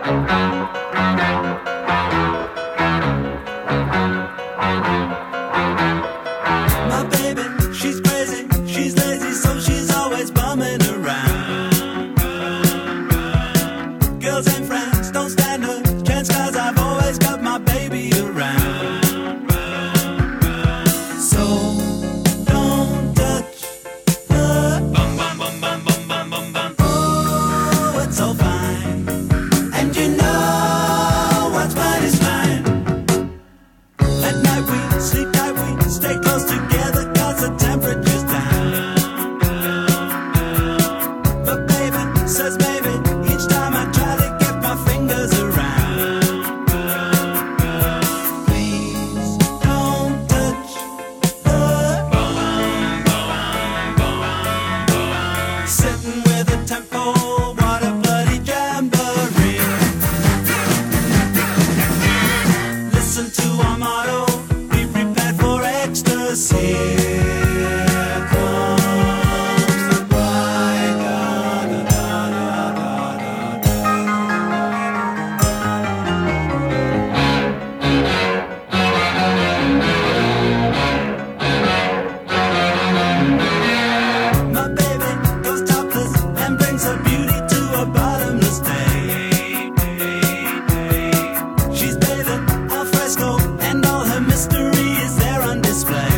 My baby, she's crazy, she's lazy, so she's always bumming around. Girls and friends don't stand a chance, 'cause I've always got my baby around. So don't touch her. Bum, bum, bum, bum, bum, bum, bum, bum. Oh, it's so fine, and you know what's mine is mine. At night we sleep tight, we stay close together, 'cause the temperature's down. But baby says maybe each time I try to get my fingers around. Please don't touch her. Sitting with a tempo, what a bloody jamboree. Listen to our motto, be prepared for ecstasy. Here comes the bride. Da, da, da, da, My baby goes topless and brings her beauty to a bottomless day. She's bathing al fresco, and all her mystery is there on display.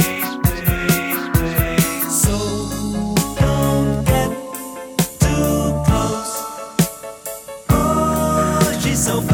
So don't get too close. Oh, she's so fine.